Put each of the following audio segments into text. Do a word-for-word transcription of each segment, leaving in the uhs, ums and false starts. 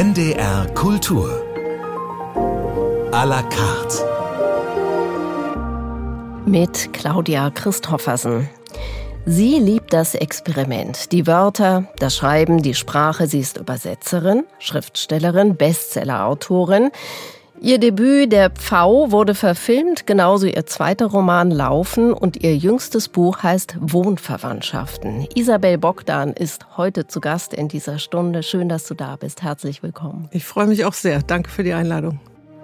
N D R Kultur à la carte mit Claudia Christoffersen. Sie liebt das Experiment, die Wörter, das Schreiben, die Sprache. Sie ist Übersetzerin, Schriftstellerin, Bestsellerautorin. Ihr Debüt Der Pfau wurde verfilmt, genauso ihr zweiter Roman Laufen und ihr jüngstes Buch heißt Wohnverwandtschaften. Isabel Bogdan ist heute zu Gast in dieser Stunde. Schön, dass du da bist. Herzlich willkommen. Ich freue mich auch sehr. Danke für die Einladung.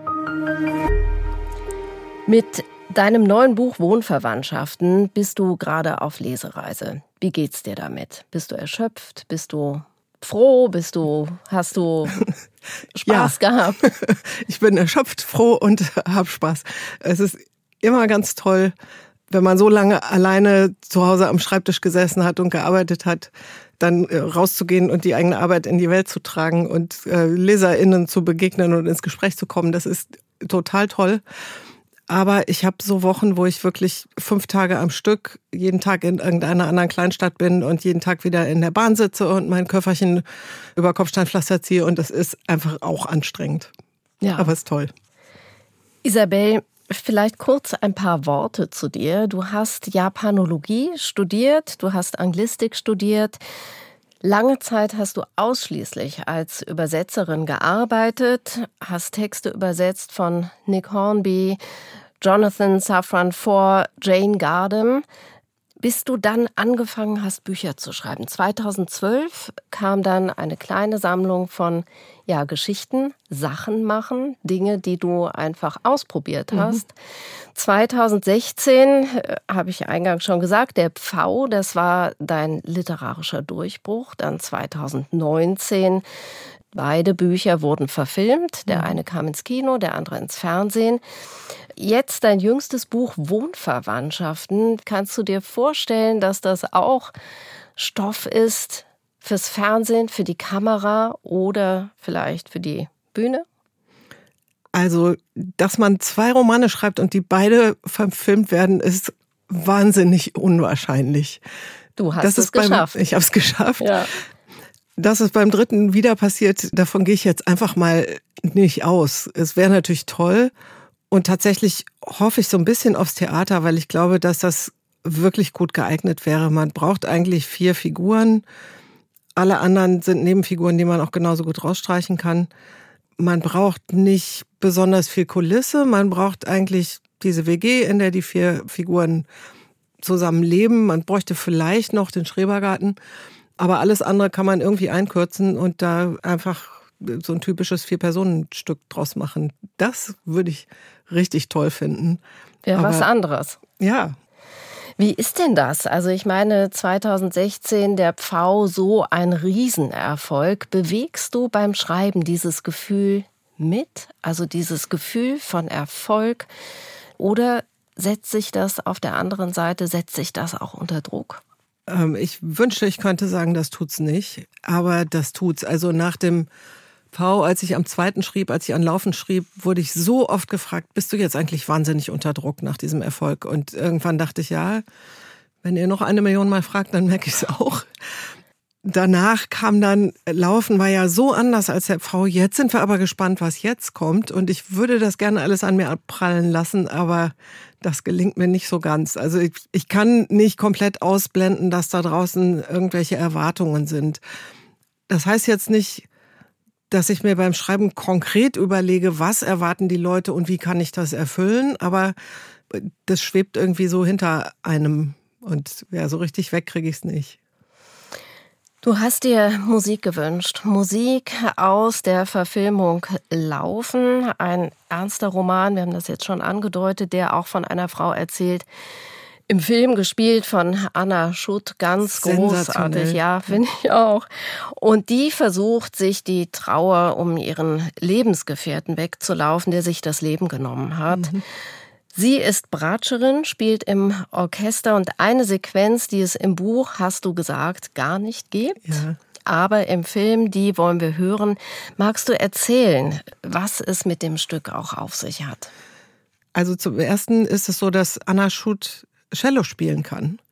Mit deinem neuen Buch Wohnverwandtschaften bist du gerade auf Lesereise. Wie geht's dir damit? Bist du erschöpft? Bist du froh? Bist du, hast du Spaß ja. gehabt? Ich bin erschöpft, froh und habe Spaß. Es ist immer ganz toll, wenn man so lange alleine zu Hause am Schreibtisch gesessen hat und gearbeitet hat, dann rauszugehen und die eigene Arbeit in die Welt zu tragen und äh, LeserInnen zu begegnen und ins Gespräch zu kommen. Das ist total toll. Aber ich habe so Wochen, wo ich wirklich fünf Tage am Stück jeden Tag in irgendeiner anderen Kleinstadt bin und jeden Tag wieder in der Bahn sitze und mein Köfferchen über Kopfsteinpflaster ziehe. Und das ist einfach auch anstrengend. Ja. Aber es ist toll. Isabel, vielleicht kurz ein paar Worte zu dir. Du hast Japanologie studiert, du hast Anglistik studiert. Lange Zeit hast du ausschließlich als Übersetzerin gearbeitet, hast Texte übersetzt von Nick Hornby, Jonathan Safran Foer, Jane Gardam, bis du dann angefangen hast, Bücher zu schreiben. zweitausendzwölf kam dann eine kleine Sammlung von ja, Geschichten, Sachen machen, Dinge, die du einfach ausprobiert hast. Mhm. zweitausendsechzehn, äh, habe ich eingangs schon gesagt, Der Pfau, das war dein literarischer Durchbruch. Dann zweitausendneunzehn, beide Bücher wurden verfilmt. Der eine kam ins Kino, der andere ins Fernsehen. Jetzt dein jüngstes Buch Wohnverwandtschaften. Kannst du dir vorstellen, dass das auch Stoff ist fürs Fernsehen, für die Kamera oder vielleicht für die Bühne? Also, dass man zwei Romane schreibt und die beide verfilmt werden, ist wahnsinnig unwahrscheinlich. Du hast das es beim, geschafft. Ich habe es geschafft. Ja. Dass es beim dritten wieder passiert, davon gehe ich jetzt einfach mal nicht aus. Es wäre natürlich toll. Und tatsächlich hoffe ich so ein bisschen aufs Theater, weil ich glaube, dass das wirklich gut geeignet wäre. Man braucht eigentlich vier Figuren. Alle anderen sind Nebenfiguren, die man auch genauso gut rausstreichen kann. Man braucht nicht besonders viel Kulisse. Man braucht eigentlich diese W G, in der die vier Figuren zusammen leben. Man bräuchte vielleicht noch den Schrebergarten. Aber alles andere kann man irgendwie einkürzen und da einfach so ein typisches Vier-Personen-Stück draus machen. Das würde ich richtig toll finden. Wäre was anderes. Ja. Wie ist denn das? Also ich meine, zweitausendsechzehn, Der Pfau, so ein Riesenerfolg. Bewegst du beim Schreiben dieses Gefühl mit? Also dieses Gefühl von Erfolg? Oder setzt sich das auf der anderen Seite, setzt sich das auch unter Druck? Ähm, ich wünschte, ich könnte sagen, das tut's nicht. Aber das tut's. Also nach dem Pfau, als ich am zweiten schrieb, als ich an Laufen schrieb, wurde ich so oft gefragt, bist du jetzt eigentlich wahnsinnig unter Druck nach diesem Erfolg? Und irgendwann dachte ich, ja, wenn ihr noch eine Million Mal fragt, dann merke ich es auch. Danach kam dann, Laufen war ja so anders als der Pfau. Jetzt sind wir aber gespannt, was jetzt kommt. Und ich würde das gerne alles an mir abprallen lassen, aber das gelingt mir nicht so ganz. Also ich, ich kann nicht komplett ausblenden, dass da draußen irgendwelche Erwartungen sind. Das heißt jetzt nicht, dass ich mir beim Schreiben konkret überlege, was erwarten die Leute und wie kann ich das erfüllen. Aber das schwebt irgendwie so hinter einem. Und ja, so richtig weg kriege ich es nicht. Du hast dir Musik gewünscht. Musik aus der Verfilmung Laufen. Ein ernster Roman, wir haben das jetzt schon angedeutet, der auch von einer Frau erzählt. Im Film gespielt von Anna Schutt, ganz großartig, ja, finde ich auch. Und die versucht, sich die Trauer um ihren Lebensgefährten wegzulaufen, der sich das Leben genommen hat. Mhm. Sie ist Bratscherin, spielt im Orchester und eine Sequenz, die es im Buch, hast du gesagt, gar nicht gibt. Ja. Aber im Film, die wollen wir hören. Magst du erzählen, was es mit dem Stück auch auf sich hat? Also zum Ersten ist es so, dass Anna Schutt Cello spielen kann.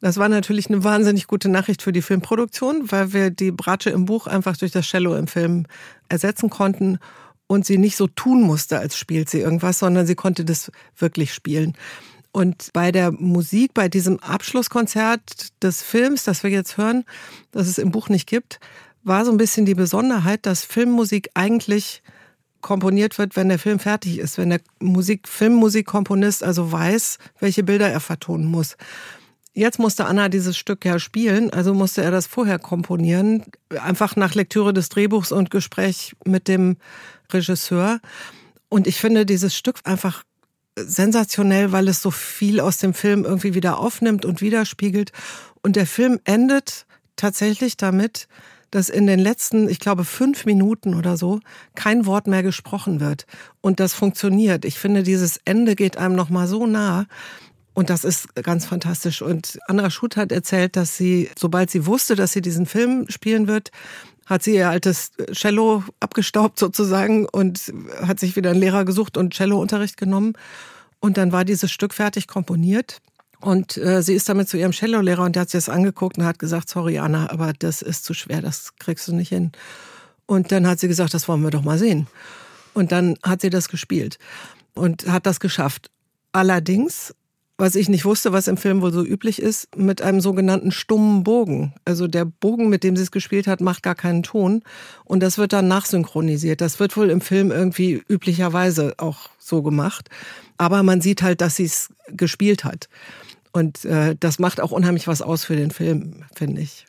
Das war natürlich eine wahnsinnig gute Nachricht für die Filmproduktion, weil wir die Bratsche im Buch einfach durch das Cello im Film ersetzen konnten und sie nicht so tun musste, als spielt sie irgendwas, sondern sie konnte das wirklich spielen. Und bei der Musik, bei diesem Abschlusskonzert des Films, das wir jetzt hören, das es im Buch nicht gibt, war so ein bisschen die Besonderheit, dass Filmmusik eigentlich komponiert wird, wenn der Film fertig ist, wenn der Musik, Filmmusikkomponist also weiß, welche Bilder er vertonen muss. Jetzt musste Anna dieses Stück ja spielen, also musste er das vorher komponieren, einfach nach Lektüre des Drehbuchs und Gespräch mit dem Regisseur. Und ich finde dieses Stück einfach sensationell, weil es so viel aus dem Film irgendwie wieder aufnimmt und widerspiegelt. Und der Film endet tatsächlich damit, dass in den letzten, ich glaube, fünf Minuten oder so kein Wort mehr gesprochen wird. Und das funktioniert. Ich finde, dieses Ende geht einem nochmal so nah. Und das ist ganz fantastisch. Und Anna Schuth hat erzählt, dass sie, sobald sie wusste, dass sie diesen Film spielen wird, hat sie ihr altes Cello abgestaubt sozusagen und hat sich wieder einen Lehrer gesucht und Cellounterricht genommen. Und dann war dieses Stück fertig komponiert. Und äh, sie ist damit zu ihrem Cellolehrer und der hat sich das angeguckt und hat gesagt, sorry Anna, aber das ist zu schwer, das kriegst du nicht hin. Und dann hat sie gesagt, das wollen wir doch mal sehen. Und dann hat sie das gespielt und hat das geschafft. Allerdings, was ich nicht wusste, was im Film wohl so üblich ist, mit einem sogenannten stummen Bogen. Also der Bogen, mit dem sie es gespielt hat, macht gar keinen Ton. Und das wird dann nachsynchronisiert. Das wird wohl im Film irgendwie üblicherweise auch so gemacht. Aber man sieht halt, dass sie es gespielt hat. Und äh, das macht auch unheimlich was aus für den Film, finde ich.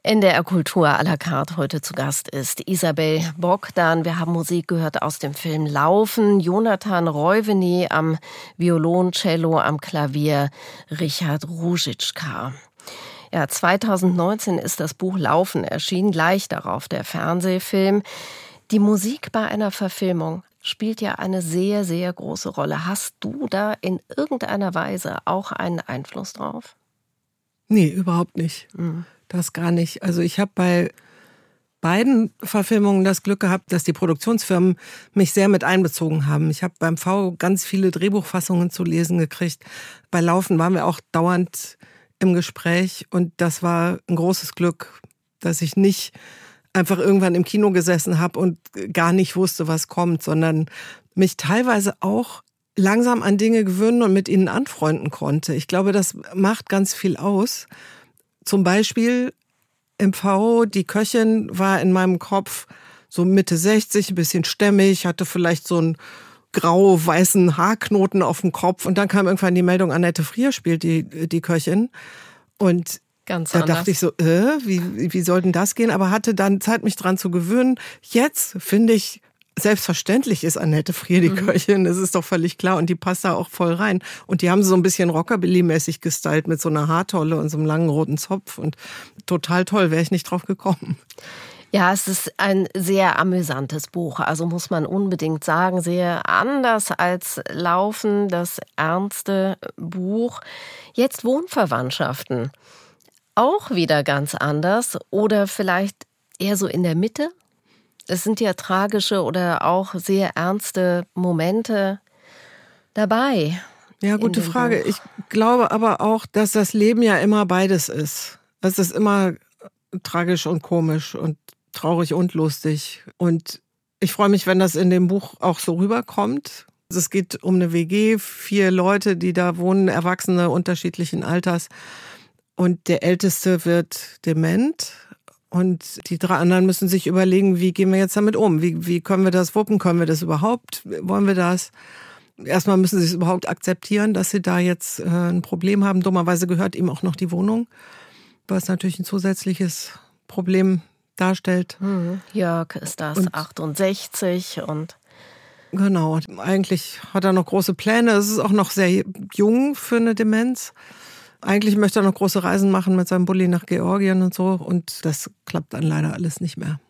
N D R Kultur à la carte heute zu Gast ist Isabel Bogdan. Wir haben Musik gehört aus dem Film Laufen. Jonathan Reuvenet am Violoncello, am Klavier Richard Ruzicka. Ja, zweitausendneunzehn ist das Buch Laufen erschienen, gleich darauf der Fernsehfilm. Die Musik bei einer Verfilmung spielt ja eine sehr, sehr große Rolle. Hast du da in irgendeiner Weise auch einen Einfluss drauf? Nee, überhaupt nicht. Mhm. Das gar nicht. Also ich habe bei beiden Verfilmungen das Glück gehabt, dass die Produktionsfirmen mich sehr mit einbezogen haben. Ich habe beim V ganz viele Drehbuchfassungen zu lesen gekriegt. Bei Laufen waren wir auch dauernd im Gespräch und das war ein großes Glück, dass ich nicht einfach irgendwann im Kino gesessen habe und gar nicht wusste, was kommt, sondern mich teilweise auch langsam an Dinge gewöhnen und mit ihnen anfreunden konnte. Ich glaube, das macht ganz viel aus. Zum Beispiel im V, die Köchin war in meinem Kopf so Mitte sechzig, ein bisschen stämmig, hatte vielleicht so einen grau-weißen Haarknoten auf dem Kopf. Und dann kam irgendwann die Meldung, Annette Frier spielt die, die Köchin. Und Ganz da anders. dachte ich so, äh, wie, wie soll denn das gehen? Aber hatte dann Zeit, mich dran zu gewöhnen. Jetzt finde ich, selbstverständlich ist Annette Frier die mhm. Köchin, das ist doch völlig klar und die passt da auch voll rein. Und die haben sie so ein bisschen Rockabilly-mäßig gestylt mit so einer Haartolle und so einem langen roten Zopf und total toll, wäre ich nicht drauf gekommen. Ja, es ist ein sehr amüsantes Buch, also muss man unbedingt sagen, sehr anders als Laufen, das ernste Buch. Jetzt Wohnverwandtschaften, auch wieder ganz anders oder vielleicht eher so in der Mitte? Es sind ja tragische oder auch sehr ernste Momente dabei. Ja, gute Frage. Buch. Ich glaube aber auch, dass das Leben ja immer beides ist. Es ist immer tragisch und komisch und traurig und lustig. Und ich freue mich, wenn das in dem Buch auch so rüberkommt. Es geht um eine W G, vier Leute, die da wohnen, Erwachsene unterschiedlichen Alters. Und der Älteste wird dement. Und die drei anderen müssen sich überlegen, wie gehen wir jetzt damit um? Wie, wie können wir das wuppen? Können wir das überhaupt? Wollen wir das? Erstmal müssen sie es überhaupt akzeptieren, dass sie da jetzt äh, ein Problem haben. Dummerweise gehört ihm auch noch die Wohnung, was natürlich ein zusätzliches Problem darstellt. Hm, Jörg ist das, und achtundsechzig und... Genau, eigentlich hat er noch große Pläne. Es ist auch noch sehr jung für eine Demenz. Eigentlich möchte er noch große Reisen machen mit seinem Bulli nach Georgien und so. Und das klappt dann leider alles nicht mehr.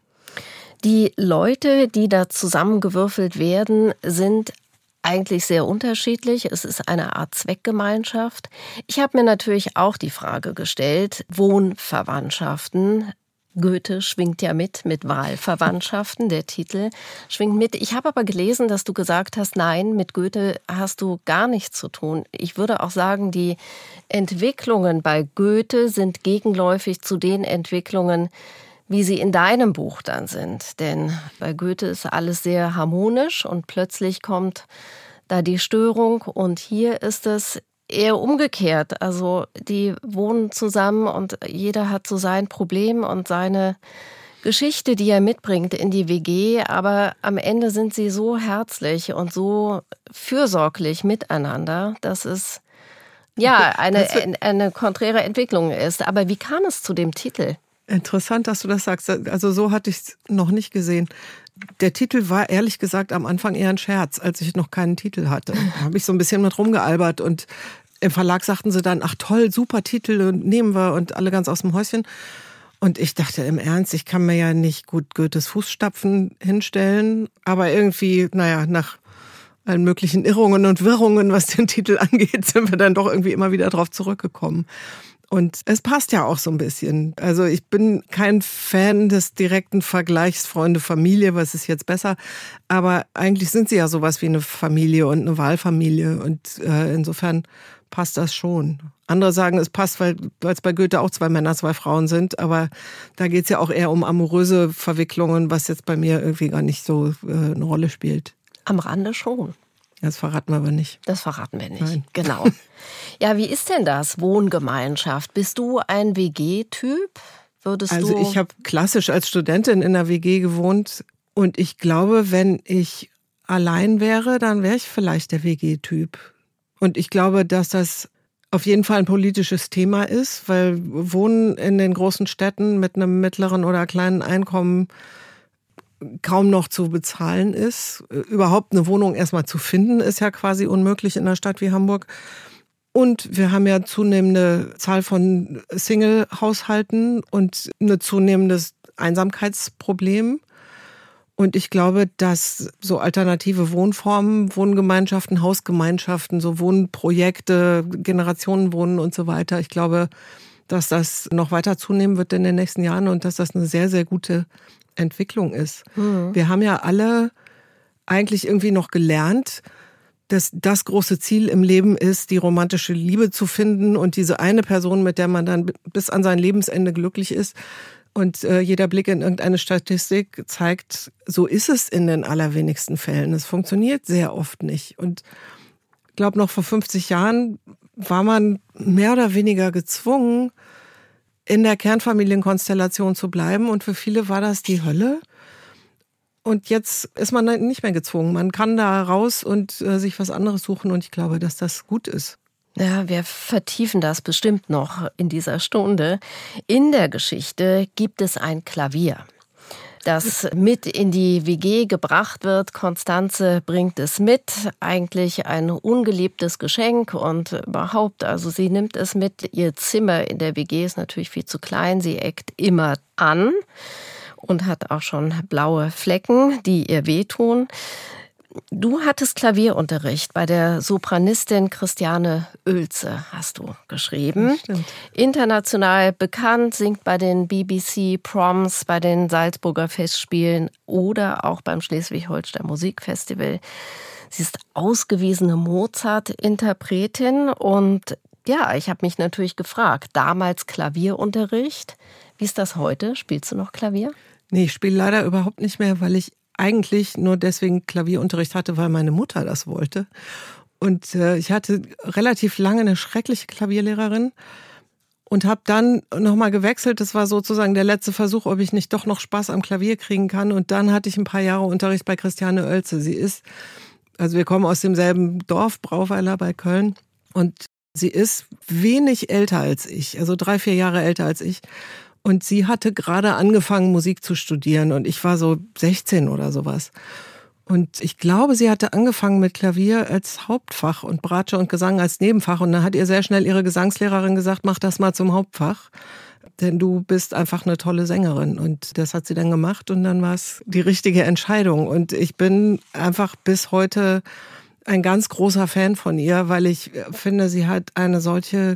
Die Leute, die da zusammengewürfelt werden, sind eigentlich sehr unterschiedlich. Es ist eine Art Zweckgemeinschaft. Ich habe mir natürlich auch die Frage gestellt, Wohnverwandtschaften. Goethe schwingt ja mit, mit Wahlverwandtschaften, der Titel schwingt mit. Ich habe aber gelesen, dass du gesagt hast, nein, mit Goethe hast du gar nichts zu tun. Ich würde auch sagen, die Entwicklungen bei Goethe sind gegenläufig zu den Entwicklungen, wie sie in deinem Buch dann sind. Denn bei Goethe ist alles sehr harmonisch und plötzlich kommt da die Störung und hier ist es eher umgekehrt. Also die wohnen zusammen und jeder hat so sein Problem und seine Geschichte, die er mitbringt in die W G. Aber am Ende sind sie so herzlich und so fürsorglich miteinander, dass es ja eine, eine konträre Entwicklung ist. Aber wie kam es zu dem Titel? Interessant, dass du das sagst. Also so hatte ich es noch nicht gesehen. Der Titel war ehrlich gesagt am Anfang eher ein Scherz, als ich noch keinen Titel hatte. Da habe ich so ein bisschen mit rumgealbert und im Verlag sagten sie dann, ach toll, super Titel und nehmen wir und alle ganz aus dem Häuschen. Und ich dachte im Ernst, ich kann mir ja nicht gut Goethes Fußstapfen hinstellen, aber irgendwie, naja, nach allen möglichen Irrungen und Wirrungen, was den Titel angeht, sind wir dann doch irgendwie immer wieder drauf zurückgekommen. Und es passt ja auch so ein bisschen. Also ich bin kein Fan des direkten Vergleichs Freunde-Familie, was ist jetzt besser. Aber eigentlich sind sie ja sowas wie eine Familie und eine Wahlfamilie. Und äh, insofern passt das schon. Andere sagen, es passt, weil es bei Goethe auch zwei Männer, zwei Frauen sind. Aber da geht es ja auch eher um amoröse Verwicklungen, was jetzt bei mir irgendwie gar nicht so äh, eine Rolle spielt. Am Rande schon. Das verraten wir aber nicht. Das verraten wir nicht, Nein. Genau. Ja, wie ist denn das, Wohngemeinschaft? Bist du ein W G-Typ? Würdest also du... ich habe klassisch als Studentin in einer W G gewohnt und ich glaube, wenn ich allein wäre, dann wäre ich vielleicht der W G-Typ. Und ich glaube, dass das auf jeden Fall ein politisches Thema ist, weil Wohnen in den großen Städten mit einem mittleren oder kleinen Einkommen kaum noch zu bezahlen ist. Überhaupt eine Wohnung erstmal zu finden, ist ja quasi unmöglich in einer Stadt wie Hamburg. Und wir haben ja zunehmende Zahl von Single-Haushalten und ein zunehmendes Einsamkeitsproblem. Und ich glaube, dass so alternative Wohnformen, Wohngemeinschaften, Hausgemeinschaften, so Wohnprojekte, Generationenwohnen und so weiter, ich glaube, dass das noch weiter zunehmen wird in den nächsten Jahren und dass das eine sehr, sehr gute Entwicklung ist. Mhm. Wir haben ja alle eigentlich irgendwie noch gelernt, dass das große Ziel im Leben ist, die romantische Liebe zu finden und diese eine Person, mit der man dann bis an sein Lebensende glücklich ist. Und äh, jeder Blick in irgendeine Statistik zeigt, so ist es in den allerwenigsten Fällen. Es funktioniert sehr oft nicht. Und ich glaube, noch vor fünfzig Jahren war man mehr oder weniger gezwungen, in der Kernfamilienkonstellation zu bleiben. Und für viele war das die Hölle. Und jetzt ist man nicht mehr gezwungen. Man kann da raus und äh, sich was anderes suchen. Und ich glaube, dass das gut ist. Ja, wir vertiefen das bestimmt noch in dieser Stunde. In der Geschichte gibt es ein Klavier, das mit in die W G gebracht wird. Konstanze bringt es mit, eigentlich ein ungeliebtes Geschenk und überhaupt, also sie nimmt es mit. Ihr Zimmer in der W G ist natürlich viel zu klein, sie eckt immer an und hat auch schon blaue Flecken, die ihr wehtun. Du hattest Klavierunterricht bei der Sopranistin Christiane Oelze, hast du geschrieben. Stimmt. International bekannt, singt bei den B B C Proms, bei den Salzburger Festspielen oder auch beim Schleswig-Holstein Musikfestival. Sie ist ausgewiesene Mozart-Interpretin und ja, ich habe mich natürlich gefragt, damals Klavierunterricht. Wie ist das heute? Spielst du noch Klavier? Nee, ich spiele leider überhaupt nicht mehr, weil ich eigentlich nur deswegen Klavierunterricht hatte, weil meine Mutter das wollte. Und äh, ich hatte relativ lange eine schreckliche Klavierlehrerin und habe dann nochmal gewechselt. Das war sozusagen der letzte Versuch, ob ich nicht doch noch Spaß am Klavier kriegen kann. Und dann hatte ich ein paar Jahre Unterricht bei Christiane Oelze. Sie ist, also wir kommen aus demselben Dorf, Brauweiler bei Köln. Und sie ist wenig älter als ich, also drei, vier Jahre älter als ich. Und sie hatte gerade angefangen, Musik zu studieren und ich war so sechzehn oder sowas. Und ich glaube, sie hatte angefangen mit Klavier als Hauptfach und Bratsche und Gesang als Nebenfach. Und dann hat ihr sehr schnell ihre Gesangslehrerin gesagt, mach das mal zum Hauptfach, denn du bist einfach eine tolle Sängerin. Und das hat sie dann gemacht und dann war es die richtige Entscheidung. Und ich bin einfach bis heute ein ganz großer Fan von ihr, weil ich finde, sie hat eine solche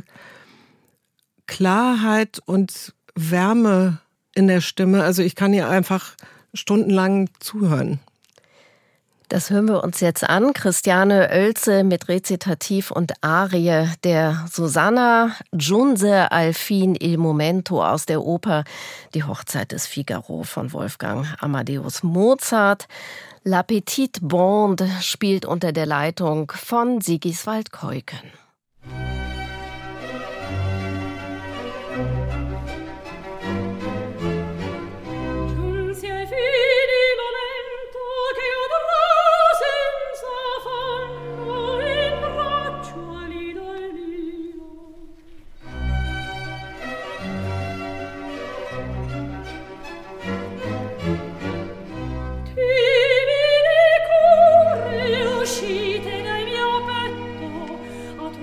Klarheit und Wärme in der Stimme. Also ich kann ihr einfach stundenlang zuhören. Das hören wir uns jetzt an. Christiane Oelze mit Rezitativ und Arie der Susanna, Giunse al fin il momento aus der Oper Die Hochzeit des Figaro von Wolfgang Amadeus Mozart. La Petite Bande spielt unter der Leitung von Sigiswald Keuken. Uscite dal mio petto, a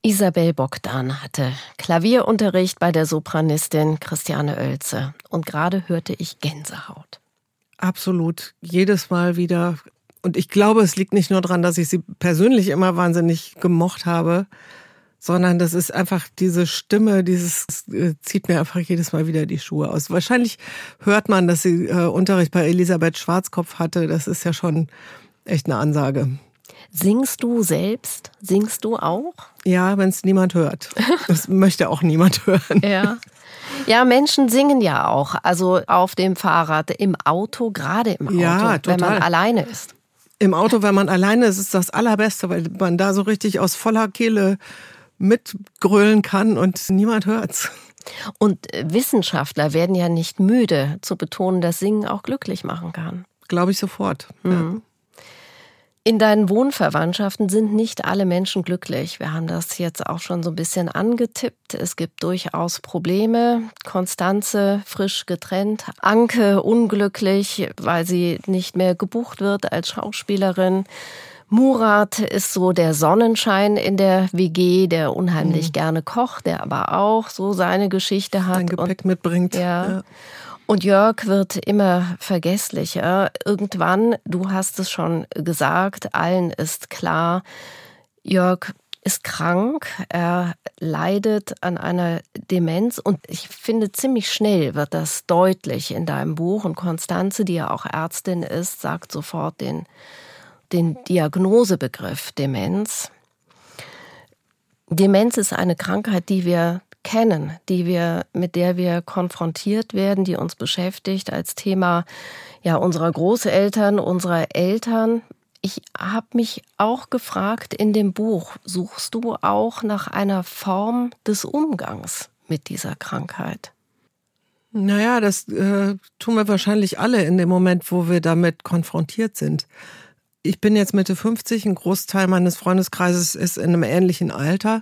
Isabel Bogdan hatte Klavierunterricht bei der Sopranistin Christiane Oelze. Und gerade hörte ich Gänsehaut. Absolut. Jedes Mal wieder. Und ich glaube, es liegt nicht nur daran, dass ich sie persönlich immer wahnsinnig gemocht habe, sondern das ist einfach diese Stimme, dieses äh, zieht mir einfach jedes Mal wieder die Schuhe aus. Wahrscheinlich hört man, dass sie äh, Unterricht bei Elisabeth Schwarzkopf hatte. Das ist ja schon echt eine Ansage. Singst du selbst? Singst du auch? Ja, wenn es niemand hört. Das möchte auch niemand hören. Ja. Ja, Menschen singen ja auch. Also auf dem Fahrrad, im Auto, gerade im Auto, ja, wenn man alleine ist. Im Auto, wenn man alleine ist, ist das Allerbeste, weil man da so richtig aus voller Kehle mitgrölen kann und niemand hört's. Und Wissenschaftler werden ja nicht müde zu betonen, dass Singen auch glücklich machen kann. Glaube ich sofort. Mhm. Ja. In deinen Wohnverwandtschaften sind nicht alle Menschen glücklich. Wir haben das jetzt auch schon so ein bisschen angetippt. Es gibt durchaus Probleme. Konstanze frisch getrennt, Anke unglücklich, weil sie nicht mehr gebucht wird als Schauspielerin. Murat ist so der Sonnenschein in der W G, der unheimlich mhm. gerne kocht, der aber auch so seine Geschichte hat. Sein Gepäck und, mitbringt. Ja. ja. Und Jörg wird immer vergesslicher. Irgendwann, du hast es schon gesagt, allen ist klar, Jörg ist krank, er leidet an einer Demenz und ich finde, ziemlich schnell wird das deutlich in deinem Buch. Und Konstanze, die ja auch Ärztin ist, sagt sofort den, den Diagnosebegriff Demenz. Demenz ist eine Krankheit, die wir kennen, die wir, mit der wir konfrontiert werden, die uns beschäftigt als Thema ja, unserer Großeltern, unserer Eltern. Ich habe mich auch gefragt in dem Buch, suchst du auch nach einer Form des Umgangs mit dieser Krankheit? Naja, das äh, tun wir wahrscheinlich alle in dem Moment, wo wir damit konfrontiert sind. Ich bin jetzt Mitte fünfzig, ein Großteil meines Freundeskreises ist in einem ähnlichen Alter.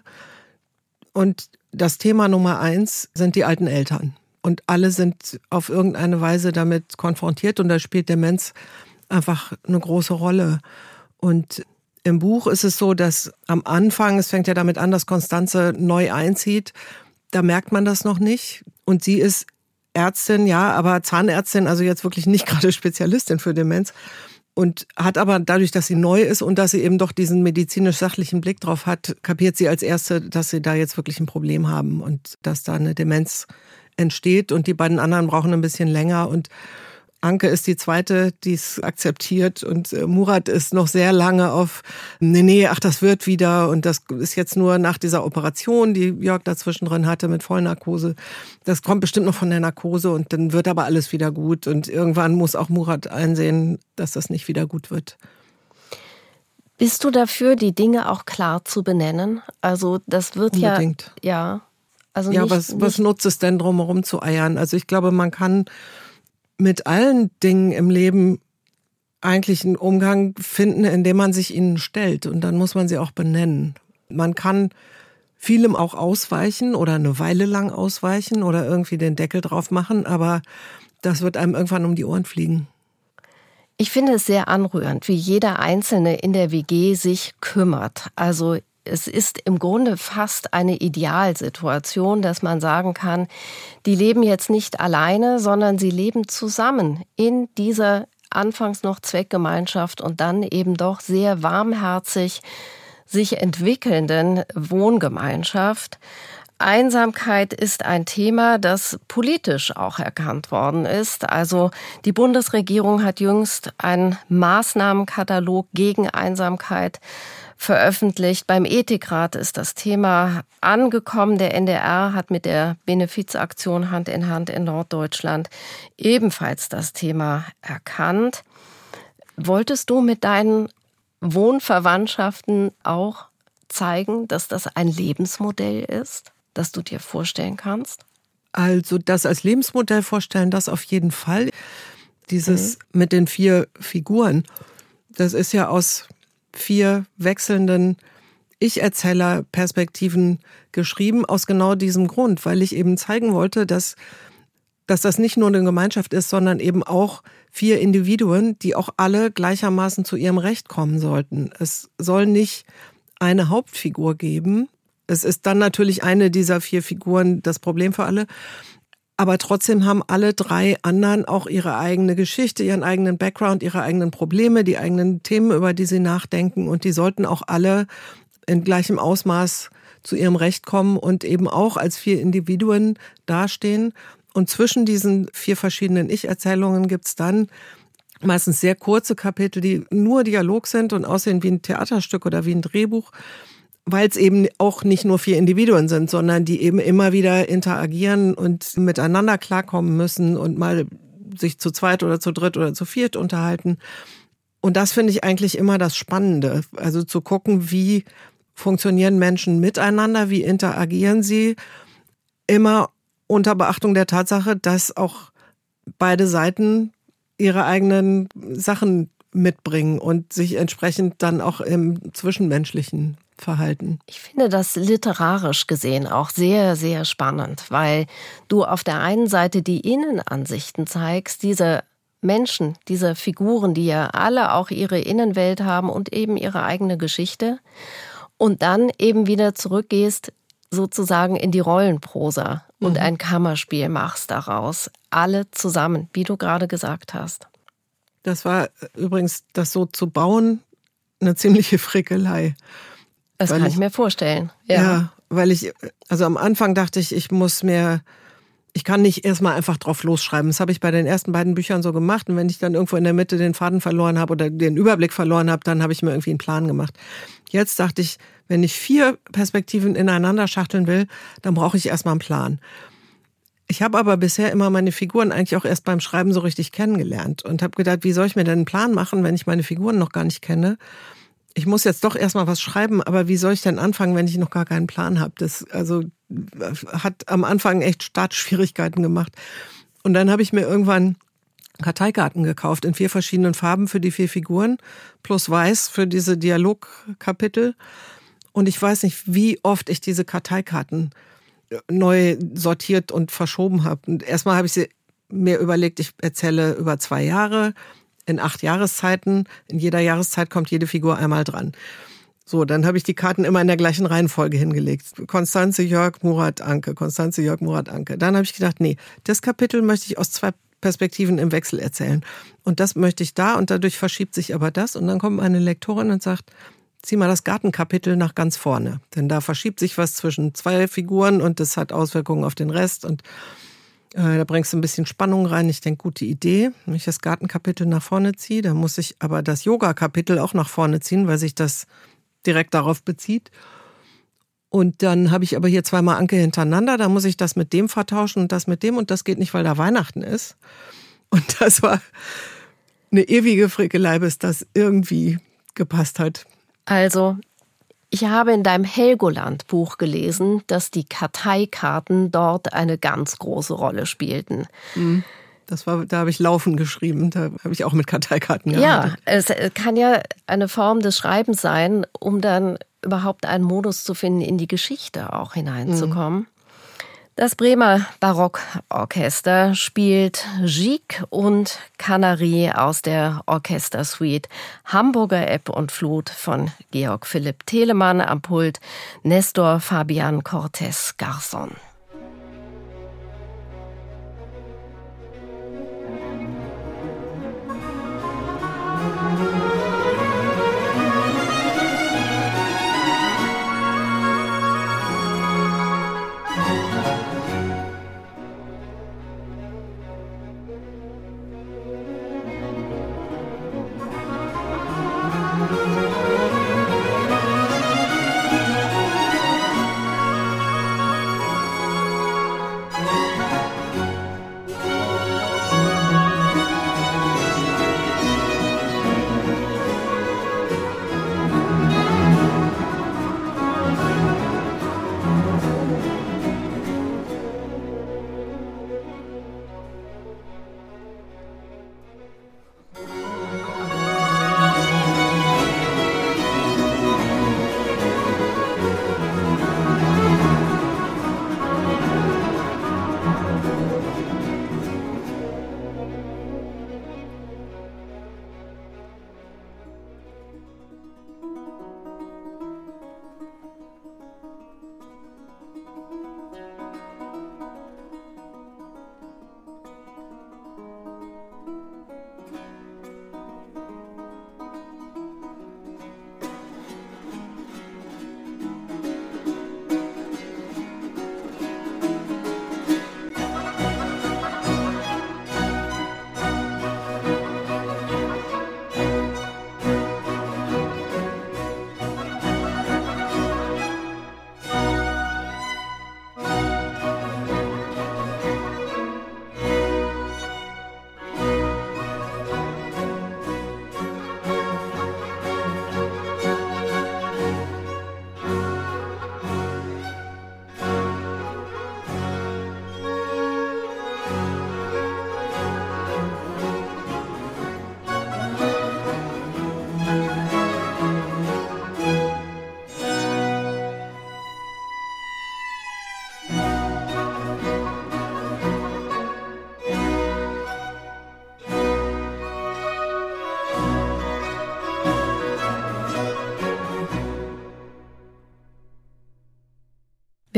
Und das Thema Nummer eins sind die alten Eltern. Und alle sind auf irgendeine Weise damit konfrontiert und da spielt Demenz einfach eine große Rolle. Und im Buch ist es so, dass am Anfang, es fängt ja damit an, dass Konstanze neu einzieht, da merkt man das noch nicht. Und sie ist Ärztin, ja, aber Zahnärztin, also jetzt wirklich nicht gerade Spezialistin für Demenz. Und hat aber dadurch, dass sie neu ist und dass sie eben doch diesen medizinisch-sachlichen Blick drauf hat, kapiert sie als Erste, dass sie da jetzt wirklich ein Problem haben und dass da eine Demenz entsteht. Und die beiden anderen brauchen ein bisschen länger. Und Anke ist die Zweite, die es akzeptiert. Und Murat ist noch sehr lange auf, nee, nee, ach, das wird wieder. Und das ist jetzt nur nach dieser Operation, die Jörg dazwischen drin hatte mit Vollnarkose. Das kommt bestimmt noch von der Narkose und dann wird aber alles wieder gut. Und irgendwann muss auch Murat einsehen, dass das nicht wieder gut wird. Bist du dafür, die Dinge auch klar zu benennen? Also das wird Unbedingt. ja... ja, also ja nicht, was, nicht was nutzt es denn, drumherum zu eiern? Also ich glaube, man kann mit allen Dingen im Leben eigentlich einen Umgang finden, indem man sich ihnen stellt. Und dann muss man sie auch benennen. Man kann vielem auch ausweichen oder eine Weile lang ausweichen oder irgendwie den Deckel drauf machen, aber das wird einem irgendwann um die Ohren fliegen. Ich finde es sehr anrührend, wie jeder Einzelne in der W G sich kümmert. Also es ist im Grunde fast eine Idealsituation, dass man sagen kann, die leben jetzt nicht alleine, sondern sie leben zusammen in dieser anfangs noch Zweckgemeinschaft und dann eben doch sehr warmherzig sich entwickelnden Wohngemeinschaft. Einsamkeit ist ein Thema, das politisch auch erkannt worden ist. Also die Bundesregierung hat jüngst einen Maßnahmenkatalog gegen Einsamkeit veröffentlicht. Beim Ethikrat ist das Thema angekommen. Der N D R hat mit der Benefizaktion Hand in Hand in Norddeutschland ebenfalls das Thema erkannt. Wolltest du mit deinen Wohnverwandtschaften auch zeigen, dass das ein Lebensmodell ist, das du dir vorstellen kannst? Also das als Lebensmodell vorstellen, das auf jeden Fall. Dieses mhm. mit den vier Figuren, das ist ja aus vier wechselnden Ich-Erzähler-Perspektiven geschrieben, aus genau diesem Grund, weil ich eben zeigen wollte, dass, dass das nicht nur eine Gemeinschaft ist, sondern eben auch vier Individuen, die auch alle gleichermaßen zu ihrem Recht kommen sollten. Es soll nicht eine Hauptfigur geben Es ist dann natürlich eine dieser vier Figuren das Problem für alle. Aber trotzdem haben alle drei anderen auch ihre eigene Geschichte, ihren eigenen Background, ihre eigenen Probleme, die eigenen Themen, über die sie nachdenken. Und die sollten auch alle in gleichem Ausmaß zu ihrem Recht kommen und eben auch als vier Individuen dastehen. Und zwischen diesen vier verschiedenen Ich-Erzählungen gibt's dann meistens sehr kurze Kapitel, die nur Dialog sind und aussehen wie ein Theaterstück oder wie ein Drehbuch, weil es eben auch nicht nur vier Individuen sind, sondern die eben immer wieder interagieren und miteinander klarkommen müssen und mal sich zu zweit oder zu dritt oder zu viert unterhalten. Und das finde ich eigentlich immer das Spannende. Also zu gucken, wie funktionieren Menschen miteinander, wie interagieren sie, immer unter Beachtung der Tatsache, dass auch beide Seiten ihre eigenen Sachen mitbringen und sich entsprechend dann auch im Zwischenmenschlichen verhalten. Ich finde das literarisch gesehen auch sehr, sehr spannend, weil du auf der einen Seite die Innenansichten zeigst, diese Menschen, diese Figuren, die ja alle auch ihre Innenwelt haben und eben ihre eigene Geschichte, und dann eben wieder zurückgehst sozusagen in die Rollenprosa und mhm. ein Kammerspiel machst daraus. Alle zusammen, wie du gerade gesagt hast. Das war übrigens, das so zu bauen, eine ziemliche Frickelei. Das kann ich, ich mir vorstellen. Ja. ja, weil ich, also am Anfang dachte ich, ich muss mir, ich kann nicht erstmal einfach drauf losschreiben. Das habe ich bei den ersten beiden Büchern so gemacht. Und wenn ich dann irgendwo in der Mitte den Faden verloren habe oder den Überblick verloren habe, dann habe ich mir irgendwie einen Plan gemacht. Jetzt dachte ich, wenn ich vier Perspektiven ineinander schachteln will, dann brauche ich erstmal einen Plan. Ich habe aber bisher immer meine Figuren eigentlich auch erst beim Schreiben so richtig kennengelernt und habe gedacht, wie soll ich mir denn einen Plan machen, wenn ich meine Figuren noch gar nicht kenne? Ich muss jetzt doch erstmal was schreiben, aber wie soll ich denn anfangen, wenn ich noch gar keinen Plan habe? Das also hat am Anfang echt Startschwierigkeiten gemacht. Und dann habe ich mir irgendwann Karteikarten gekauft in vier verschiedenen Farben für die vier Figuren, plus weiß für diese Dialogkapitel. Und ich weiß nicht, wie oft ich diese Karteikarten neu sortiert und verschoben habe. Und erstmal habe ich sie mir überlegt, ich erzähle über zwei Jahre, in acht Jahreszeiten. In jeder Jahreszeit kommt jede Figur einmal dran. So, dann habe ich die Karten immer in der gleichen Reihenfolge hingelegt. Konstanze, Jörg, Murat, Anke. Konstanze, Jörg, Murat, Anke. Dann habe ich gedacht, nee, das Kapitel möchte ich aus zwei Perspektiven im Wechsel erzählen. Und das möchte ich da und dadurch verschiebt sich aber das. Und dann kommt meine Lektorin und sagt, zieh mal das Gartenkapitel nach ganz vorne. Denn da verschiebt sich was zwischen zwei Figuren und das hat Auswirkungen auf den Rest. Und äh, da bringst du ein bisschen Spannung rein. Ich denke, gute Idee, wenn ich das Gartenkapitel nach vorne ziehe. Dann muss ich aber das Yoga-Kapitel auch nach vorne ziehen, weil sich das direkt darauf bezieht. Und dann habe ich aber hier zweimal Anke hintereinander. Da muss ich das mit dem vertauschen und das mit dem. Und das geht nicht, weil da Weihnachten ist. Und das war eine ewige Frickelei, bis das irgendwie gepasst hat. Also, ich habe in deinem Helgoland-Buch gelesen, dass die Karteikarten dort eine ganz große Rolle spielten. Das war, da habe ich Laufen geschrieben, da habe ich auch mit Karteikarten gearbeitet. Ja, es kann ja eine Form des Schreibens sein, um dann überhaupt einen Modus zu finden, in die Geschichte auch hineinzukommen. Mhm. Das Bremer Barockorchester spielt Gigue und Canarie aus der Orchestersuite Hamburger Ebb und Flut von Georg Philipp Telemann am Pult, Nestor Fabian Cortés Garzón.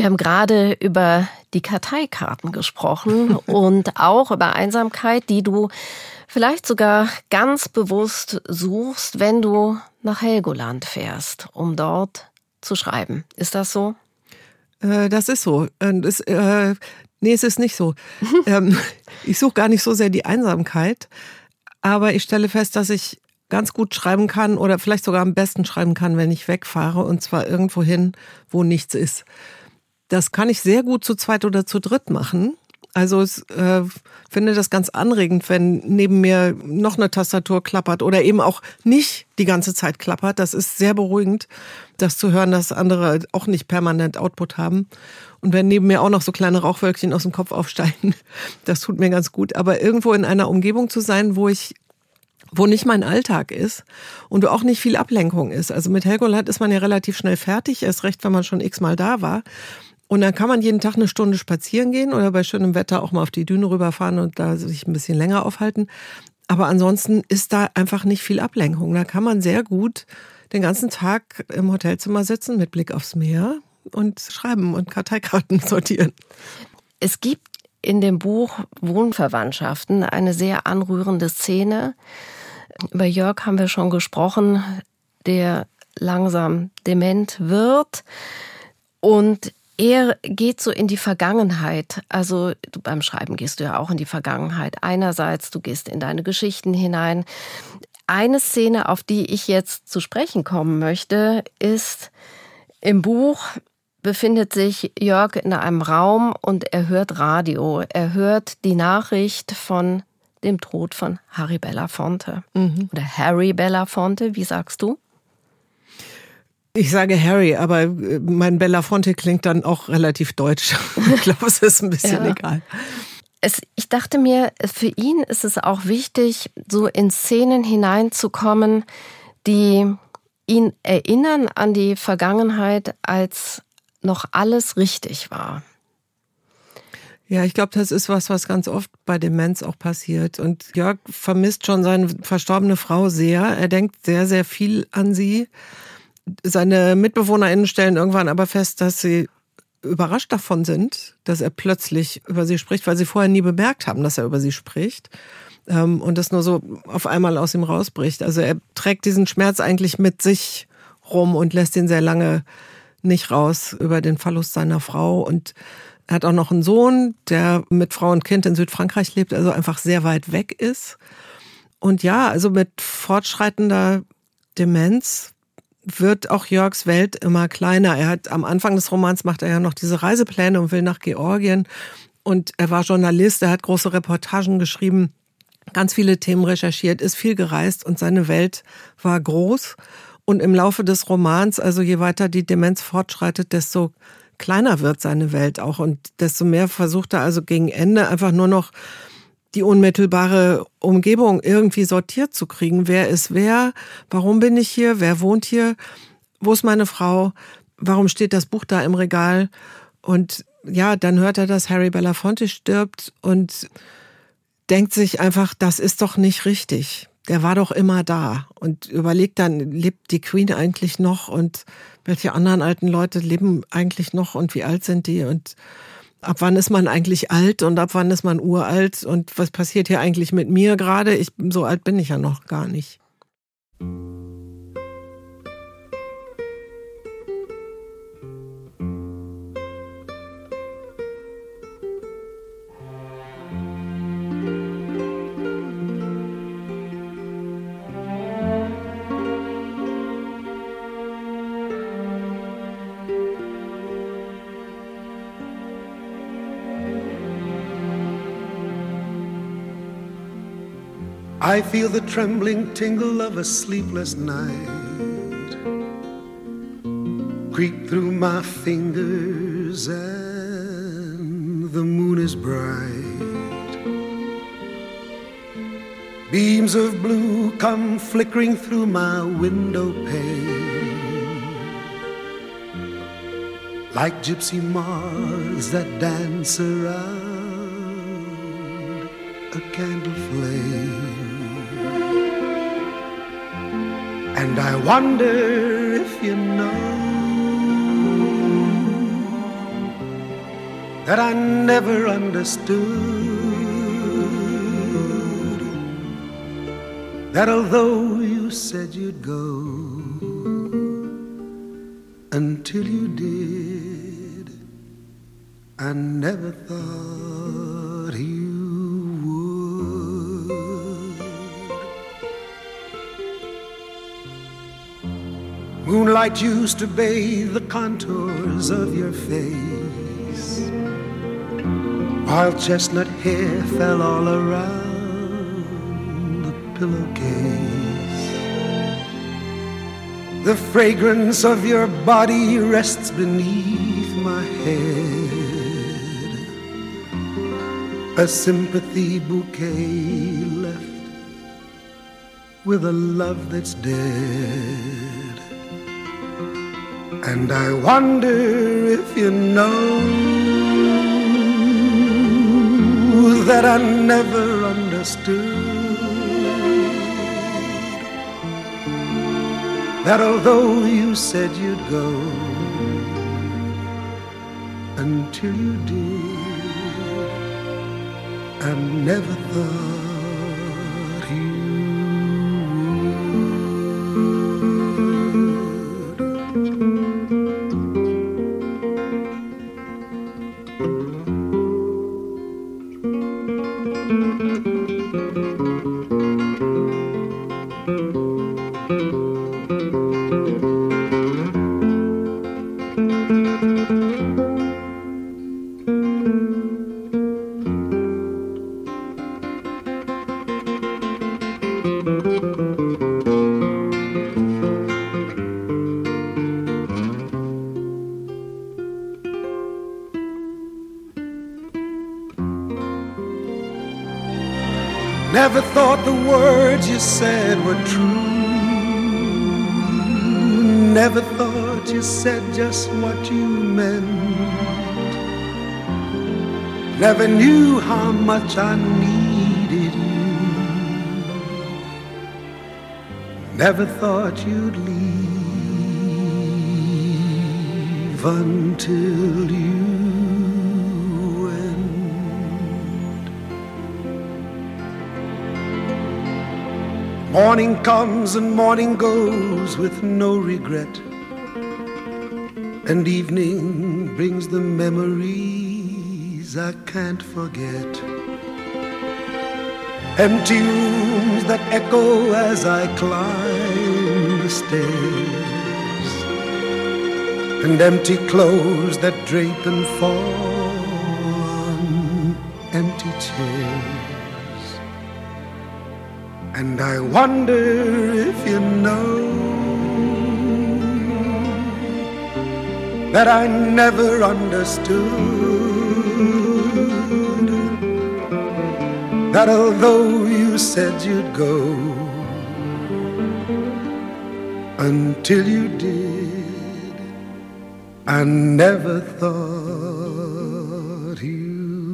Wir haben gerade über die Karteikarten gesprochen und auch über Einsamkeit, die du vielleicht sogar ganz bewusst suchst, wenn du nach Helgoland fährst, um dort zu schreiben. Ist das so? Äh, das ist so. Das, äh, nee, es ist nicht so. ähm, ich suche gar nicht so sehr die Einsamkeit, aber ich stelle fest, dass ich ganz gut schreiben kann oder vielleicht sogar am besten schreiben kann, wenn ich wegfahre, und zwar irgendwo hin, wo nichts ist. Das kann ich sehr gut zu zweit oder zu dritt machen. Also ich äh, finde das ganz anregend, wenn neben mir noch eine Tastatur klappert oder eben auch nicht die ganze Zeit klappert. Das ist sehr beruhigend, das zu hören, dass andere auch nicht permanent Output haben. Und wenn neben mir auch noch so kleine Rauchwölkchen aus dem Kopf aufsteigen, das tut mir ganz gut. Aber irgendwo in einer Umgebung zu sein, wo ich wo nicht mein Alltag ist und wo auch nicht viel Ablenkung ist. Also mit Helgoland ist man ja relativ schnell fertig, erst recht, wenn man schon x-mal da war. Und dann kann man jeden Tag eine Stunde spazieren gehen oder bei schönem Wetter auch mal auf die Düne rüberfahren und da sich ein bisschen länger aufhalten. Aber ansonsten ist da einfach nicht viel Ablenkung. Da kann man sehr gut den ganzen Tag im Hotelzimmer sitzen mit Blick aufs Meer und schreiben und Karteikarten sortieren. Es gibt in dem Buch Wohnverwandtschaften eine sehr anrührende Szene. Über Jörg haben wir schon gesprochen, der langsam dement wird. Und er geht so in die Vergangenheit. Also du, beim Schreiben gehst du ja auch in die Vergangenheit. Einerseits, du gehst in deine Geschichten hinein. Eine Szene, auf die ich jetzt zu sprechen kommen möchte, ist im Buch befindet sich Jörg in einem Raum und er hört Radio. Er hört die Nachricht von dem Tod von Harry Belafonte. Mhm. Oder Harry Belafonte, wie sagst du? Ich sage Harry, aber mein Belafonte klingt dann auch relativ deutsch. Ich glaube, es ist ein bisschen ja. egal. Es, ich dachte mir, für ihn ist es auch wichtig, so in Szenen hineinzukommen, die ihn erinnern an die Vergangenheit, als noch alles richtig war. Ja, ich glaube, das ist was, was ganz oft bei Demenz auch passiert. Und Jörg vermisst schon seine verstorbene Frau sehr. Er denkt sehr, sehr viel an sie. Seine MitbewohnerInnen stellen irgendwann aber fest, dass sie überrascht davon sind, dass er plötzlich über sie spricht, weil sie vorher nie bemerkt haben, dass er über sie spricht. Und das nur so auf einmal aus ihm rausbricht. Also er trägt diesen Schmerz eigentlich mit sich rum und lässt ihn sehr lange nicht raus über den Verlust seiner Frau. Und er hat auch noch einen Sohn, der mit Frau und Kind in Südfrankreich lebt, also einfach sehr weit weg ist. Und ja, also mit fortschreitender Demenz wird auch Jörgs Welt immer kleiner. Er hat am Anfang des Romans macht er ja noch diese Reisepläne und will nach Georgien. Und er war Journalist, er hat große Reportagen geschrieben, ganz viele Themen recherchiert, ist viel gereist und seine Welt war groß. Und im Laufe des Romans, also je weiter die Demenz fortschreitet, desto kleiner wird seine Welt auch. Und desto mehr versucht er also gegen Ende einfach nur noch die unmittelbare Umgebung irgendwie sortiert zu kriegen. Wer ist wer? Warum bin ich hier? Wer wohnt hier? Wo ist meine Frau? Warum steht das Buch da im Regal? Und ja, dann hört er, dass Harry Belafonte stirbt und denkt sich einfach, das ist doch nicht richtig. Der war doch immer da. Und überlegt dann, lebt die Queen eigentlich noch? Und welche anderen alten Leute leben eigentlich noch? Und wie alt sind die? Und ab wann ist man eigentlich alt und ab wann ist man uralt? Und was passiert hier eigentlich mit mir gerade? Ich, so alt bin ich ja noch gar nicht. I feel the trembling tingle of a sleepless night creep through my fingers and the moon is bright. Beams of blue come flickering through my window pane like gypsy moths that dance around a candle flame. And I wonder if you know that I never understood. That although you said you'd go, until you did, I never thought you would. Moonlight used to bathe the contours of your face, while chestnut hair fell all around the pillowcase. The fragrance of your body rests beneath my head, a sympathy bouquet left with a love that's dead. And I wonder if you know that I never understood, that although you said you'd go, until you did, I never thought you would. Never thought the words you said were true. Never thought you said just what you meant. Never knew how much I needed you. Never thought you'd leave until you. Morning comes and morning goes with no regret, and evening brings the memories I can't forget. Empty rooms that echo as I climb the stairs, and empty clothes that drape and fall on empty chairs. And I wonder if you know that I never understood, that although you said you'd go, until you did, I never thought you.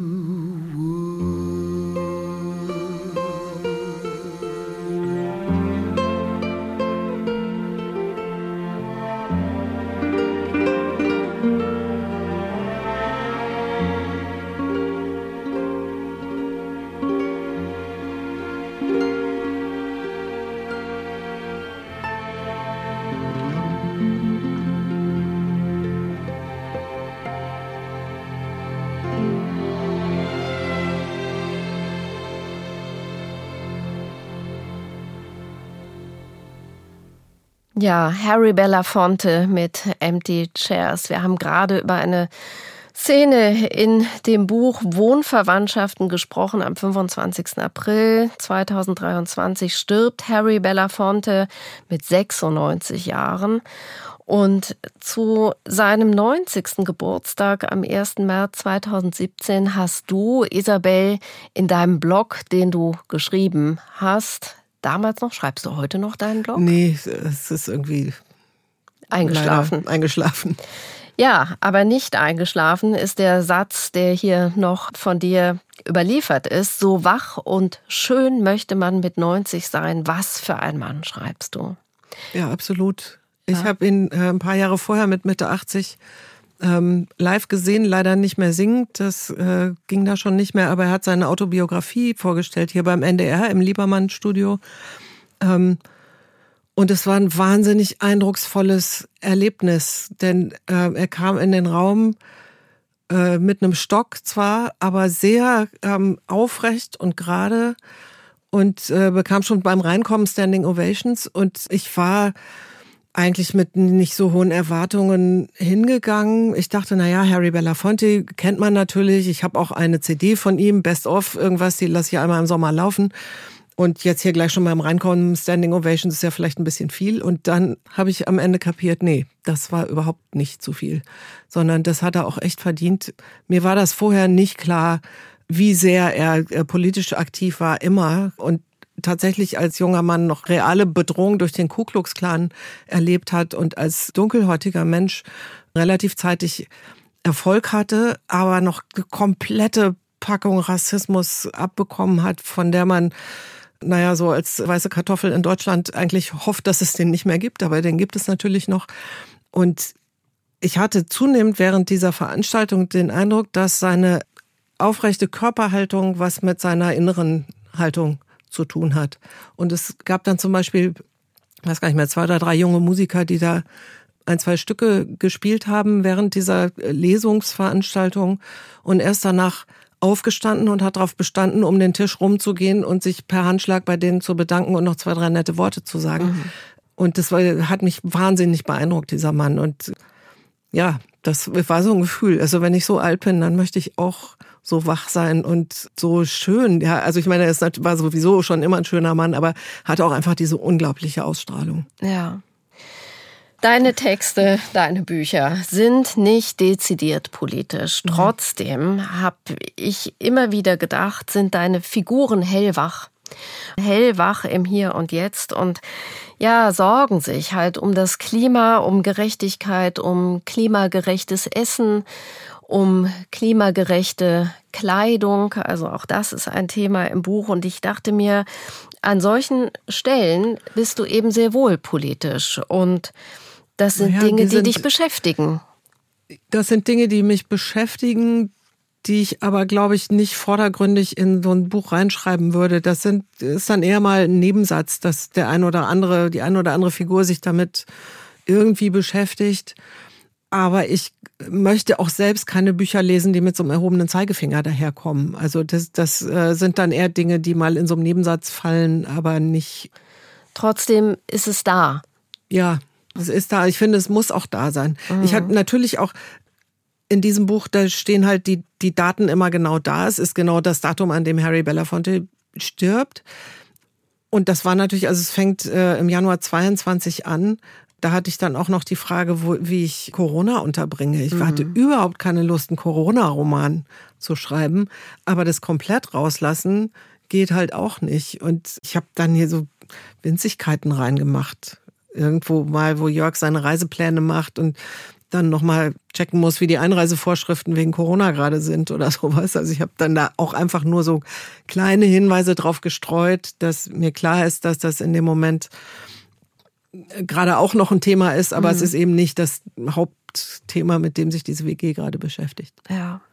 Ja, Harry Belafonte mit Empty Chairs. Wir haben gerade über eine Szene in dem Buch Wohnverwandtschaften gesprochen. Am fünfundzwanzigsten April zweitausenddreiundzwanzig stirbt Harry Belafonte mit sechsundneunzig Jahren. Und zu seinem neunzigsten Geburtstag am ersten März zweitausendsiebzehn hast du, Isabel, in deinem Blog, den du geschrieben hast, damals noch, schreibst du heute noch deinen Blog? Nee, es ist irgendwie eingeschlafen. eingeschlafen. Ja, aber nicht eingeschlafen ist der Satz, der hier noch von dir überliefert ist. So wach und schön möchte man mit neunzig sein. Was für ein Mann, schreibst du? Ja, absolut. Ich ja. habe ihn äh, ein paar Jahre vorher mit Mitte achtzig ähm, live gesehen, leider nicht mehr singt. Das äh, ging da schon nicht mehr, aber er hat seine Autobiografie vorgestellt hier beim N D R im Liebermann-Studio. Ähm, und es war ein wahnsinnig eindrucksvolles Erlebnis, denn äh, er kam in den Raum äh, mit einem Stock zwar, aber sehr ähm, aufrecht und gerade und äh, bekam schon beim Reinkommen Standing Ovations. Und ich war eigentlich mit nicht so hohen Erwartungen hingegangen. Ich dachte, naja, Harry Belafonte kennt man natürlich. Ich habe auch eine C D von ihm, Best of, irgendwas, die lasse ich einmal im Sommer laufen. Und jetzt hier gleich schon beim Reinkommen Standing Ovations ist ja vielleicht ein bisschen viel. Und dann habe ich am Ende kapiert, nee, das war überhaupt nicht zu viel. Sondern das hat er auch echt verdient. Mir war das vorher nicht klar, wie sehr er politisch aktiv war, immer. Und tatsächlich als junger Mann noch reale Bedrohung durch den Ku Klux Klan erlebt hat und als dunkelhäutiger Mensch relativ zeitig Erfolg hatte, aber noch eine komplette Packung Rassismus abbekommen hat, von der man, naja, so als weiße Kartoffel in Deutschland eigentlich hofft, dass es den nicht mehr gibt, aber den gibt es natürlich noch. Und ich hatte zunehmend während dieser Veranstaltung den Eindruck, dass seine aufrechte Körperhaltung was mit seiner inneren Haltung zu tun hat. Und es gab dann zum Beispiel, ich weiß gar nicht mehr, zwei oder drei junge Musiker, die da ein, zwei Stücke gespielt haben während dieser Lesungsveranstaltung und erst danach aufgestanden und hat darauf bestanden, um den Tisch rumzugehen und sich per Handschlag bei denen zu bedanken und noch zwei, drei nette Worte zu sagen. Mhm. Und das war, hat mich wahnsinnig beeindruckt, dieser Mann. Und ja, das war so ein Gefühl. Also wenn ich so alt bin, dann möchte ich auch so wach sein und so schön. Ja, also ich meine, er war sowieso schon immer ein schöner Mann, aber hatte auch einfach diese unglaubliche Ausstrahlung. Ja. Deine Texte, deine Bücher sind nicht dezidiert politisch. Mhm. Trotzdem habe ich immer wieder gedacht, sind deine Figuren hellwach. Hellwach im Hier und Jetzt und ja, sorgen sich halt um das Klima, um Gerechtigkeit, um klimagerechtes Essen, um klimagerechte Kleidung. Also auch das ist ein Thema im Buch. Und ich dachte mir, an solchen Stellen bist du eben sehr wohl politisch. Und das sind naja, Dinge, die, sind, die dich beschäftigen. Das sind Dinge, die mich beschäftigen, die ich aber, glaube ich, nicht vordergründig in so ein Buch reinschreiben würde. Das sind, ist dann eher mal ein Nebensatz, dass der ein oder andere, die eine oder andere Figur sich damit irgendwie beschäftigt. Aber ich möchte auch selbst keine Bücher lesen, die mit so einem erhobenen Zeigefinger daherkommen. Also das, das äh, sind dann eher Dinge, die mal in so einem Nebensatz fallen, aber nicht. Trotzdem ist es da. Ja, es ist da. Ich finde, es muss auch da sein. Mhm. Ich hatte natürlich auch in diesem Buch, da stehen halt die, die Daten immer genau da. Es ist genau das Datum, an dem Harry Belafonte stirbt. Und das war natürlich, also es fängt äh, im Januar zweiundzwanzig an. Da hatte ich dann auch noch die Frage, wo, wie ich Corona unterbringe. Ich mhm. hatte überhaupt keine Lust, einen Corona-Roman zu schreiben. Aber das komplett rauslassen geht halt auch nicht. Und ich habe dann hier so Winzigkeiten reingemacht. Irgendwo mal, wo Jörg seine Reisepläne macht und dann nochmal checken muss, wie die Einreisevorschriften wegen Corona gerade sind oder sowas. Also ich habe dann da auch einfach nur so kleine Hinweise drauf gestreut, dass mir klar ist, dass das in dem Moment gerade auch noch ein Thema ist, aber mhm. es ist eben nicht das Hauptthema, mit dem sich diese W G gerade beschäftigt. Ja.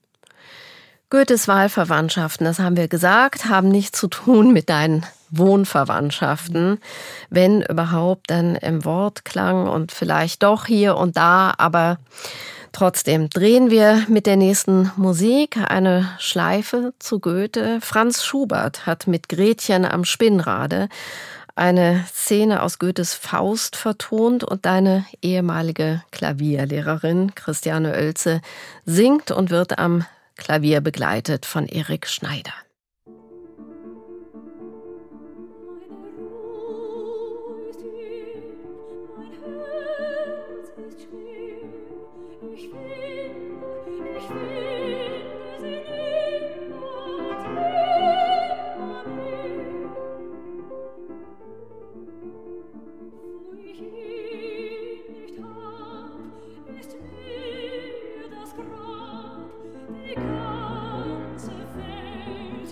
Goethes Wahlverwandtschaften, das haben wir gesagt, haben nichts zu tun mit deinen Wohnverwandtschaften, wenn überhaupt dann im Wortklang und vielleicht doch hier und da, aber trotzdem drehen wir mit der nächsten Musik eine Schleife zu Goethe. Franz Schubert hat mit Gretchen am Spinnrade eine Szene aus Goethes Faust vertont und deine ehemalige Klavierlehrerin Christiane Oelze singt und wird am Klavier begleitet von Erik Schneider. Die ganze Welt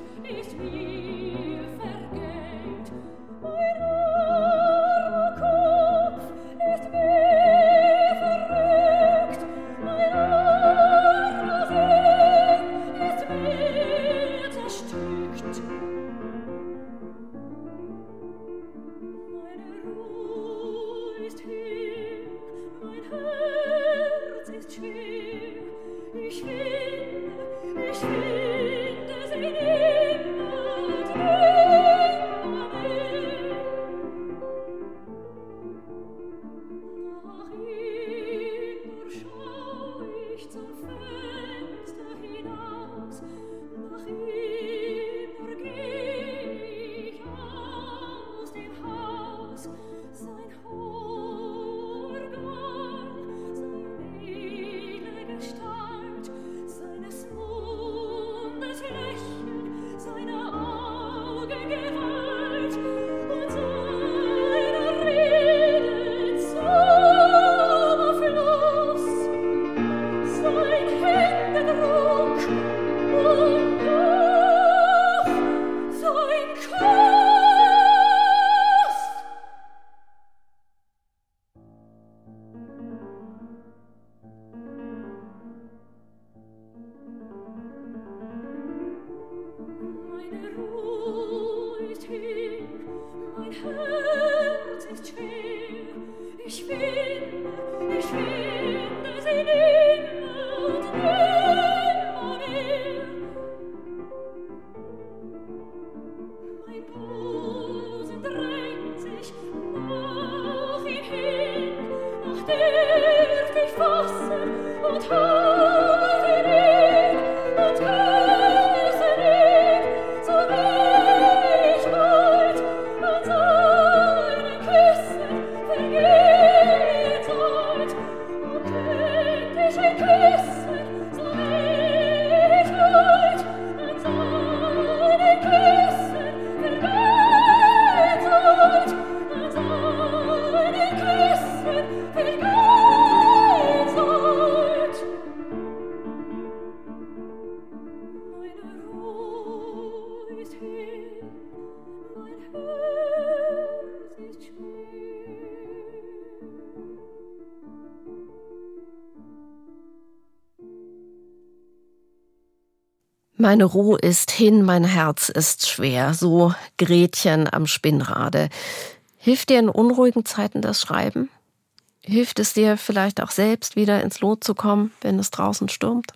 Meine Ruhe ist hin, mein Herz ist schwer, so Gretchen am Spinnrade. Hilft dir in unruhigen Zeiten das Schreiben? Hilft es dir vielleicht auch selbst wieder ins Lot zu kommen, wenn es draußen stürmt?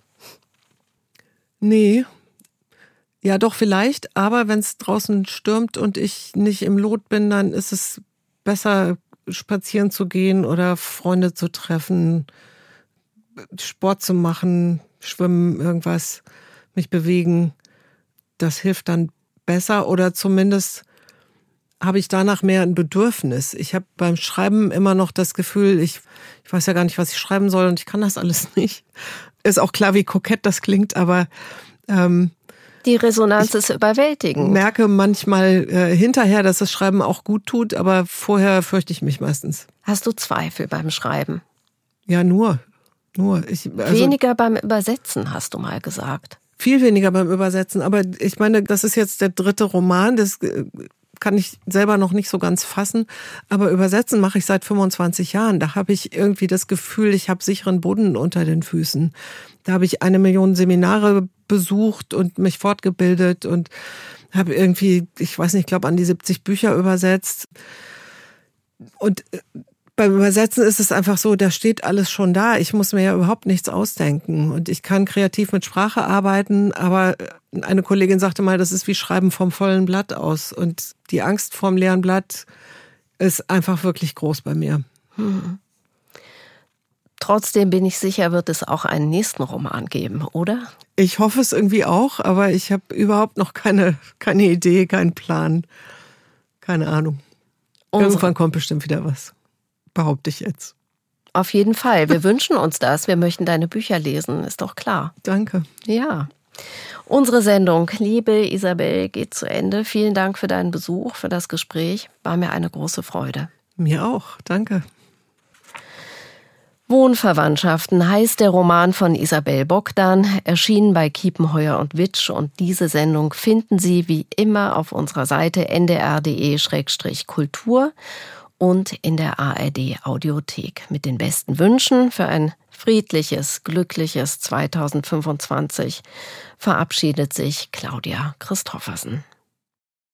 Nee. Ja, doch vielleicht, aber wenn es draußen stürmt und ich nicht im Lot bin, dann ist es besser, spazieren zu gehen oder Freunde zu treffen, Sport zu machen, schwimmen, irgendwas, mich bewegen. Das hilft dann besser oder zumindest habe ich danach mehr ein Bedürfnis. Ich habe beim Schreiben immer noch das Gefühl, ich, ich weiß ja gar nicht, was ich schreiben soll und ich kann das alles nicht. Ist auch klar, wie kokett das klingt, aber ähm, die Resonanz ist überwältigend. Ich merke manchmal äh, hinterher, dass das Schreiben auch gut tut, aber vorher fürchte ich mich meistens. Hast du Zweifel beim Schreiben? Ja, nur. nur. Ich, also weniger beim Übersetzen, hast du mal gesagt. Viel weniger beim Übersetzen, aber ich meine, das ist jetzt der dritte Roman, das kann ich selber noch nicht so ganz fassen, aber Übersetzen mache ich seit fünfundzwanzig Jahren. Da habe ich irgendwie das Gefühl, ich habe sicheren Boden unter den Füßen. Da habe ich eine Million Seminare besucht und mich fortgebildet und habe irgendwie, ich weiß nicht, ich glaube an die siebzig Bücher übersetzt. Und beim Übersetzen ist es einfach so, da steht alles schon da. Ich muss mir ja überhaupt nichts ausdenken. Und ich kann kreativ mit Sprache arbeiten, aber eine Kollegin sagte mal, das ist wie Schreiben vom vollen Blatt aus. Und die Angst vorm leeren Blatt ist einfach wirklich groß bei mir. Hm. Trotzdem bin ich sicher, wird es auch einen nächsten Roman geben, oder? Ich hoffe es irgendwie auch, aber ich habe überhaupt noch keine, keine Idee, keinen Plan. Keine Ahnung. Unsere. Irgendwann kommt bestimmt wieder was. Behaupte ich jetzt. Auf jeden Fall. Wir wünschen uns das. Wir möchten deine Bücher lesen, ist doch klar. Danke. Ja. Unsere Sendung, liebe Isabel, geht zu Ende. Vielen Dank für deinen Besuch, für das Gespräch. War mir eine große Freude. Mir auch. Danke. Wohnverwandtschaften heißt der Roman von Isabel Bogdan, erschienen bei Kiepenheuer und Witsch. Und diese Sendung finden Sie wie immer auf unserer Seite n d r punkt d e slash kultur und in der A R D Audiothek. Mit den besten Wünschen für ein friedliches, glückliches zweitausendfünfundzwanzig verabschiedet sich Claudia Christoffersen.